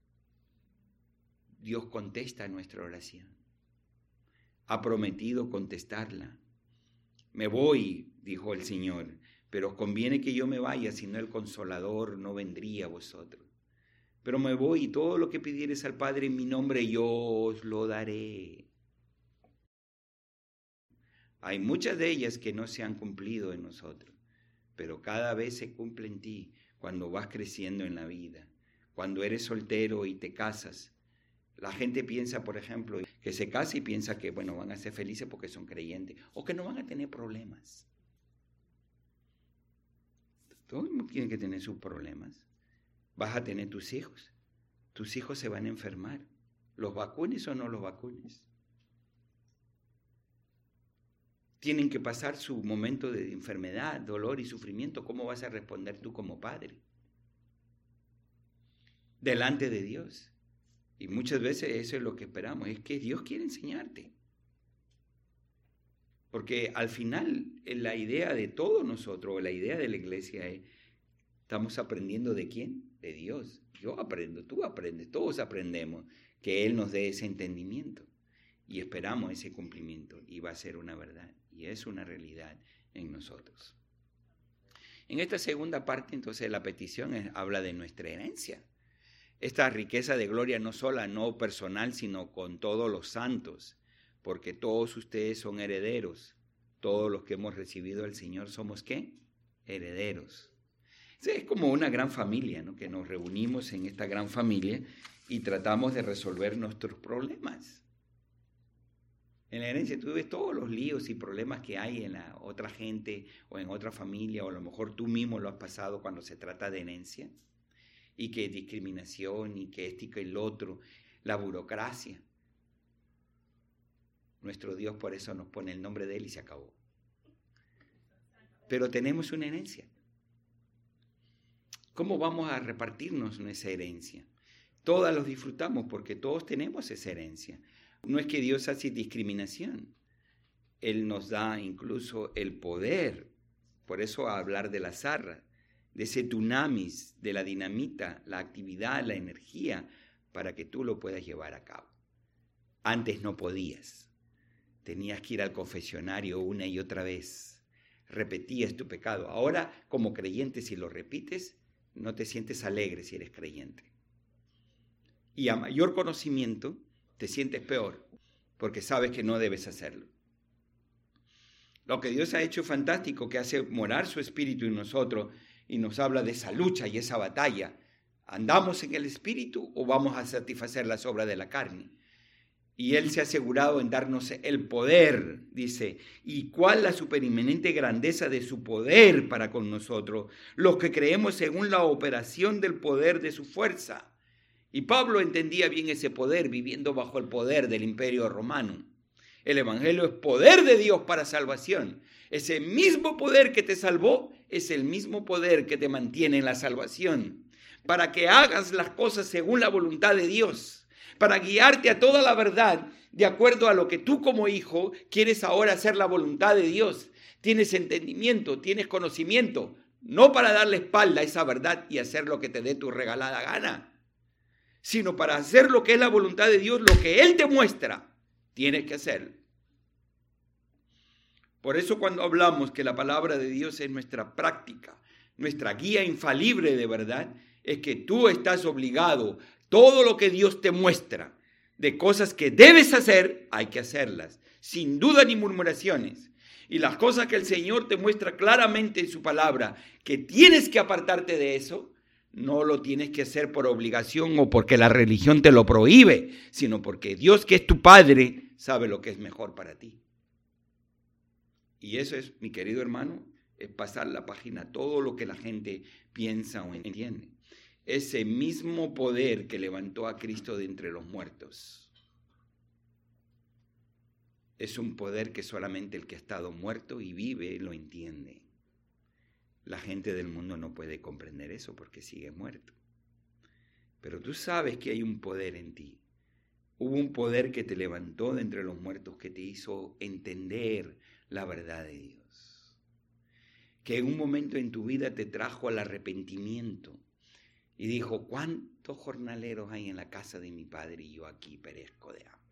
Dios contesta nuestra oración. Ha prometido contestarla. Me voy, dijo el Señor, pero os conviene que yo me vaya, si no el Consolador no vendría a vosotros. Pero me voy y todo lo que pidieres al Padre en mi nombre yo os lo daré. Hay muchas de ellas que no se han cumplido en nosotros, pero cada vez se cumple en ti cuando vas creciendo en la vida. Cuando eres soltero y te casas, la gente piensa, por ejemplo, que se casa y piensa que, bueno, van a ser felices porque son creyentes o que no van a tener problemas. Todo el mundo tiene que tener sus problemas. Vas a tener tus hijos. Tus hijos se van a enfermar. ¿Los vacunes o no los vacunes? Tienen que pasar su momento de enfermedad, dolor y sufrimiento. ¿Cómo vas a responder tú como padre? Delante de Dios. Y muchas veces eso es lo que esperamos. Es que Dios quiere enseñarte. Porque al final la idea de todos nosotros, la idea de la iglesia es, ¿estamos aprendiendo de quién? De Dios. Yo aprendo, tú aprendes, todos aprendemos que Él nos dé ese entendimiento y esperamos ese cumplimiento y va a ser una verdad y es una realidad en nosotros. En esta segunda parte, entonces, la petición es, habla de nuestra herencia. Esta riqueza de gloria no sola, no personal, sino con todos los santos, porque todos ustedes son herederos. Todos los que hemos recibido al Señor somos, ¿qué? Herederos. Es como una gran familia, ¿no? Que nos reunimos en esta gran familia y tratamos de resolver nuestros problemas. En la herencia tú ves todos los líos y problemas que hay en la otra gente o en otra familia, o a lo mejor tú mismo lo has pasado cuando se trata de herencia, y que discriminación, y que esto y que el otro, la burocracia. Nuestro Dios por eso nos pone el nombre de Él y se acabó. Pero tenemos una herencia. ¿Cómo vamos a repartirnos esa herencia? Todas los disfrutamos porque todos tenemos esa herencia. No es que Dios hace discriminación. Él nos da incluso el poder. Por eso hablar de la zarra, de ese tunamis, de la dinamita, la actividad, la energía, para que tú lo puedas llevar a cabo. Antes no podías. Tenías que ir al confesionario una y otra vez. Repetías tu pecado. Ahora, como creyente, si lo repites, no te sientes alegre si eres creyente. Y a mayor conocimiento, te sientes peor, porque sabes que no debes hacerlo. Lo que Dios ha hecho es fantástico, que hace morar su espíritu en nosotros y nos habla de esa lucha y esa batalla. ¿Andamos en el espíritu o vamos a satisfacer las obras de la carne? Y Él se ha asegurado en darnos el poder, dice, y cuál la superinminente grandeza de su poder para con nosotros, los que creemos según la operación del poder de su fuerza. Y Pablo entendía bien ese poder, viviendo bajo el poder del imperio romano. El evangelio es poder de Dios para salvación. Ese mismo poder que te salvó es el mismo poder que te mantiene en la salvación, para que hagas las cosas según la voluntad de Dios, para guiarte a toda la verdad, de acuerdo a lo que tú como hijo quieres ahora hacer la voluntad de Dios. Tienes entendimiento, tienes conocimiento, no para darle espalda a esa verdad y hacer lo que te dé tu regalada gana, sino para hacer lo que es la voluntad de Dios, lo que Él te muestra, tienes que hacerlo. Por eso cuando hablamos que la palabra de Dios es nuestra práctica, nuestra guía infalible de verdad, es que tú estás obligado, todo lo que Dios te muestra de cosas que debes hacer, hay que hacerlas, sin duda ni murmuraciones. Y las cosas que el Señor te muestra claramente en su palabra, que tienes que apartarte de eso, no lo tienes que hacer por obligación o porque la religión te lo prohíbe, sino porque Dios, que es tu Padre, sabe lo que es mejor para ti. Y eso es, mi querido hermano, es pasar la página a todo lo que la gente piensa o entiende. Ese mismo poder que levantó a Cristo de entre los muertos es un poder que solamente el que ha estado muerto y vive lo entiende. La gente del mundo no puede comprender eso porque sigue muerto. Pero tú sabes que hay un poder en ti. Hubo un poder que te levantó de entre los muertos, que te hizo entender la verdad de Dios. Que en un momento en tu vida te trajo al arrepentimiento y dijo, ¿cuántos jornaleros hay en la casa de mi padre y yo aquí perezco de hambre?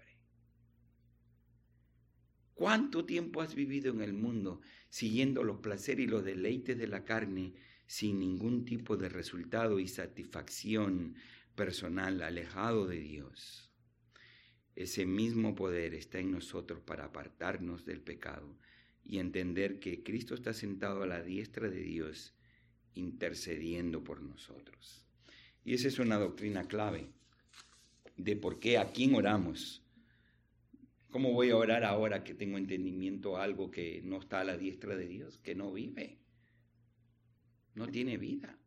¿Cuánto tiempo has vivido en el mundo siguiendo los placeres y los deleites de la carne sin ningún tipo de resultado y satisfacción personal, alejado de Dios? Ese mismo poder está en nosotros para apartarnos del pecado y entender que Cristo está sentado a la diestra de Dios intercediendo por nosotros. Y esa es una doctrina clave de por qué, a quién oramos. ¿Cómo voy a orar ahora que tengo entendimiento a algo que no está a la diestra de Dios, que no vive? No tiene vida.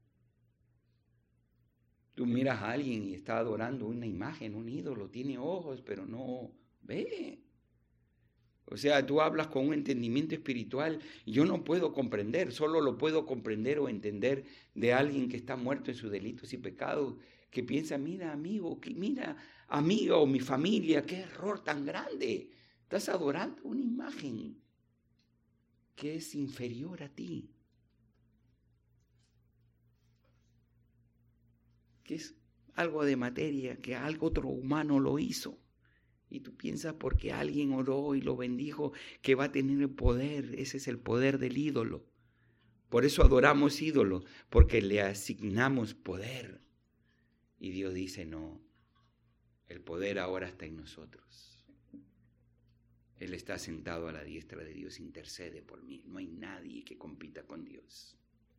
Tú miras a alguien y está adorando una imagen, un ídolo, tiene ojos, pero no ve. O sea, tú hablas con un entendimiento espiritual y yo no puedo comprender, solo lo puedo comprender o entender de alguien que está muerto en sus delitos y pecados, que piensa, mira amigo, que mira amiga o mi familia, qué error tan grande. Estás adorando una imagen que es inferior a ti, que es algo de materia, que algo otro humano lo hizo. Y tú piensas porque alguien oró y lo bendijo que va a tener el poder. Ese es el poder del ídolo. Por eso adoramos ídolos, porque le asignamos poder. Y Dios dice, no, el poder ahora está en nosotros. Él está sentado a la diestra de Dios, intercede por mí. No hay nadie que compita con Dios.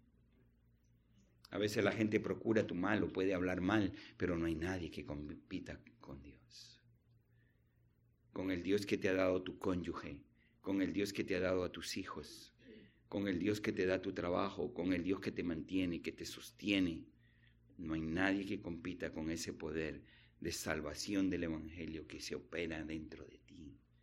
A veces la gente procura tu mal o puede hablar mal, pero no hay nadie que compita con Dios. Con el Dios que te ha dado tu cónyuge, con el Dios que te ha dado a tus hijos, con el Dios que te da tu trabajo, con el Dios que te mantiene, que te sostiene. No hay nadie que compita con ese poder de salvación del Evangelio que se opera dentro de ti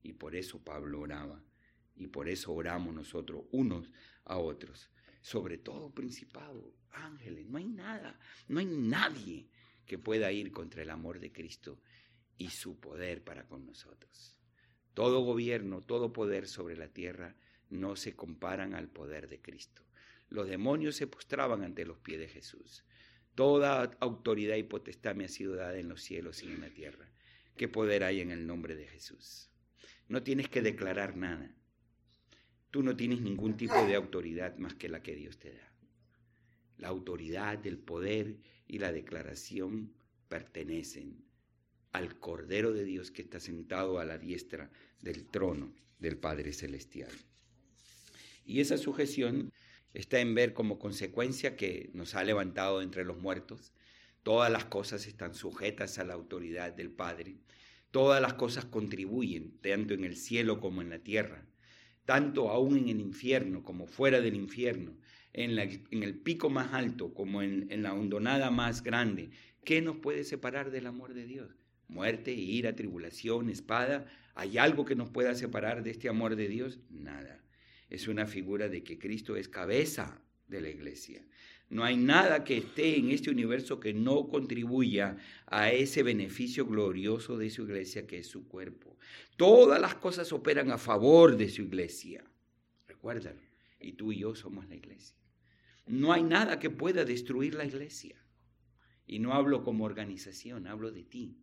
Y por eso Pablo oraba. Y por eso oramos nosotros unos a otros. Sobre todo principado, ángeles, no hay nada, no hay nadie que pueda ir contra el amor de Cristo y su poder para con nosotros. Todo gobierno, todo poder sobre la tierra no se comparan al poder de Cristo. Los demonios se postraban ante los pies de Jesús. Toda autoridad y potestad me ha sido dada en los cielos y en la tierra. ¿Qué poder hay en el nombre de Jesús? No tienes que declarar nada. Tú no tienes ningún tipo de autoridad más que la que Dios te da. La autoridad, el poder y la declaración pertenecen al Cordero de Dios que está sentado a la diestra del trono del Padre Celestial. Y esa sujeción está en ver como consecuencia que nos ha levantado entre los muertos. Todas las cosas están sujetas a la autoridad del Padre. Todas las cosas contribuyen, tanto en el cielo como en la tierra, tanto aún en el infierno como fuera del infierno, en, la, en el pico más alto como en, en la hondonada más grande. ¿Qué nos puede separar del amor de Dios? Muerte, ira, tribulación, espada. ¿Hay algo que nos pueda separar de este amor de Dios? Nada. Es una figura de que Cristo es cabeza de la iglesia. No hay nada que esté en este universo que no contribuya a ese beneficio glorioso de su iglesia, que es su cuerpo. Todas las cosas operan a favor de su iglesia. Recuérdalo. Y tú y yo somos la iglesia. No hay nada que pueda destruir la iglesia. Y no hablo como organización, hablo de ti.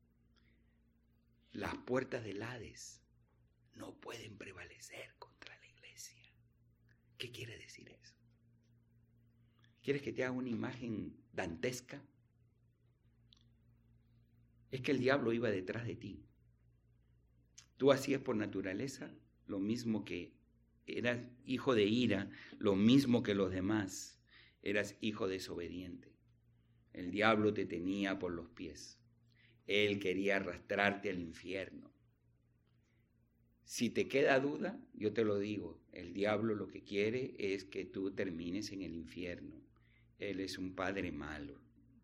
Las puertas del Hades no pueden prevalecer contra la iglesia. ¿Qué quiere decir eso? ¿Quieres que te haga una imagen dantesca? Es que el diablo iba detrás de ti. Tú hacías por naturaleza lo mismo que eras hijo de ira, lo mismo que los demás. Eras hijo desobediente. El diablo te tenía por los pies. Él quería arrastrarte al infierno. Si te queda duda, yo te lo digo, el diablo lo que quiere es que tú termines en el infierno. Él es un padre malo.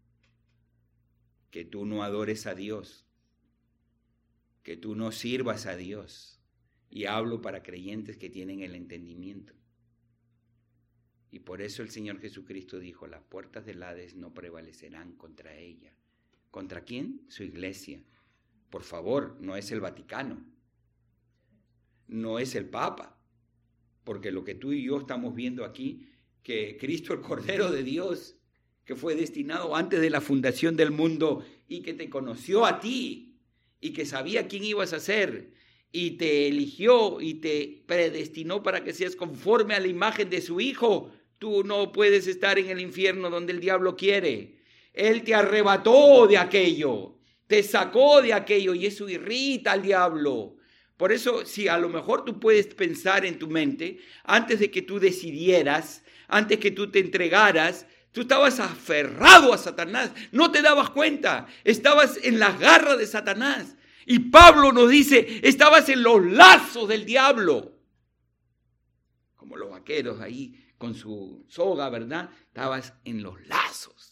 Que tú no adores a Dios. Que tú no sirvas a Dios. Y hablo para creyentes que tienen el entendimiento. Y por eso el Señor Jesucristo dijo, las puertas del Hades no prevalecerán contra ella. ¿Contra quién? Su iglesia. Por favor, no es el Vaticano. No es el Papa. Porque lo que tú y yo estamos viendo aquí, que Cristo, el Cordero de Dios, que fue destinado antes de la fundación del mundo y que te conoció a ti y que sabía quién ibas a ser y te eligió y te predestinó para que seas conforme a la imagen de su Hijo. Tú no puedes estar en el infierno donde el diablo quiere. Él te arrebató de aquello, te sacó de aquello y eso irrita al diablo. Por eso, si a lo mejor tú puedes pensar en tu mente, antes de que tú decidieras, antes que tú te entregaras, tú estabas aferrado a Satanás, no te dabas cuenta, estabas en las garras de Satanás. Y Pablo nos dice, estabas en los lazos del diablo. Como los vaqueros ahí con su soga, ¿verdad? Estabas en los lazos.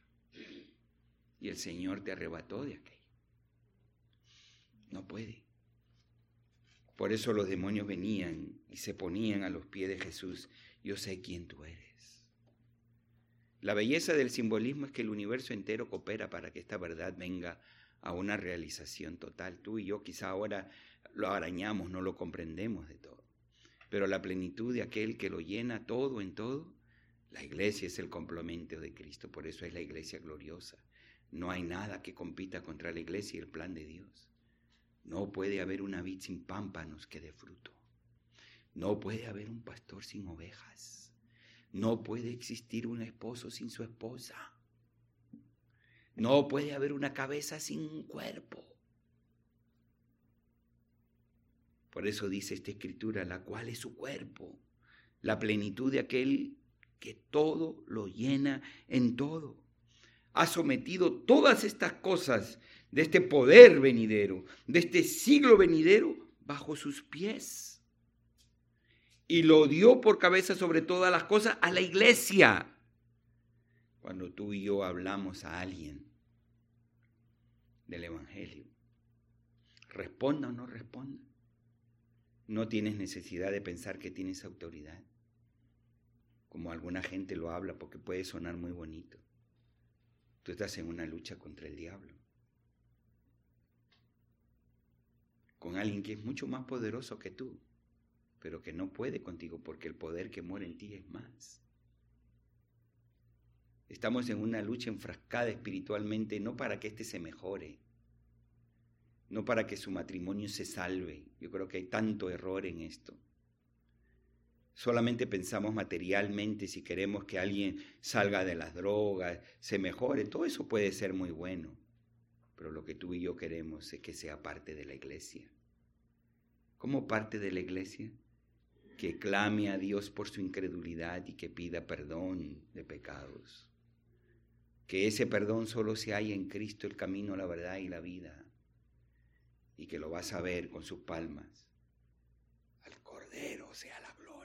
Y el Señor te arrebató de aquello. No puede. Por eso los demonios venían y se ponían a los pies de Jesús. Yo sé quién tú eres. La belleza del simbolismo es que el universo entero coopera para que esta verdad venga a una realización total. Tú y yo quizá ahora lo arañamos, no lo comprendemos de todo. Pero la plenitud de aquel que lo llena todo en todo, la iglesia es el complemento de Cristo. Por eso es la iglesia gloriosa. No hay nada que compita contra la iglesia y el plan de Dios. No puede haber una vid sin pámpanos que dé fruto. No puede haber un pastor sin ovejas. No puede existir un esposo sin su esposa. No puede haber una cabeza sin un cuerpo. Por eso dice esta escritura, la cual es su cuerpo, la plenitud de aquel que todo lo llena en todo. Ha sometido todas estas cosas de este poder venidero, de este siglo venidero, bajo sus pies. Y lo dio por cabeza sobre todas las cosas a la iglesia. Cuando tú y yo hablamos a alguien del evangelio, responda o no responda, No tienes necesidad de pensar que tienes autoridad, como alguna gente lo habla, porque puede sonar muy bonito. Tú estás en una lucha contra el diablo, con alguien que es mucho más poderoso que tú, pero que no puede contigo porque el poder que mora en ti es más. Estamos en una lucha enfrascada espiritualmente, no para que éste se mejore, no para que su matrimonio se salve. Yo creo que hay tanto error en esto. Solamente pensamos materialmente si queremos que alguien salga de las drogas, se mejore. Todo eso puede ser muy bueno, pero lo que tú y yo queremos es que sea parte de la iglesia. ¿Cómo parte de la iglesia? Que clame a Dios por su incredulidad y que pida perdón de pecados. Que ese perdón solo se halla en Cristo, el camino, la verdad y la vida. Y que lo vas a ver con sus palmas. Al Cordero sea la gloria.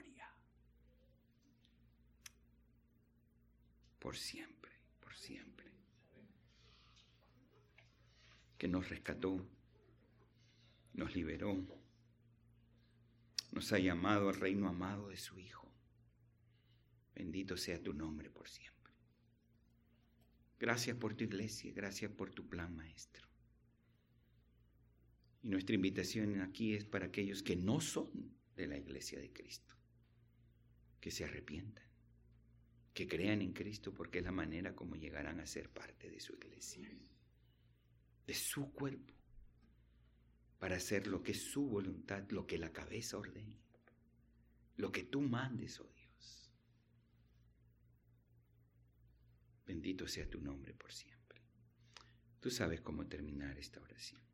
Por siempre, por siempre. Que nos rescató, nos liberó, nos ha llamado al reino amado de su Hijo. Bendito sea tu nombre por siempre. Gracias por tu iglesia, gracias por tu plan, Maestro. Y nuestra invitación aquí es para aquellos que no son de la iglesia de Cristo, que se arrepientan, que crean en Cristo, porque es la manera como llegarán a ser parte de su iglesia, de su cuerpo, para hacer lo que es su voluntad, lo que la cabeza ordene, lo que tú mandes, oh Dios. Bendito sea tu nombre por siempre. Tú sabes cómo terminar esta oración.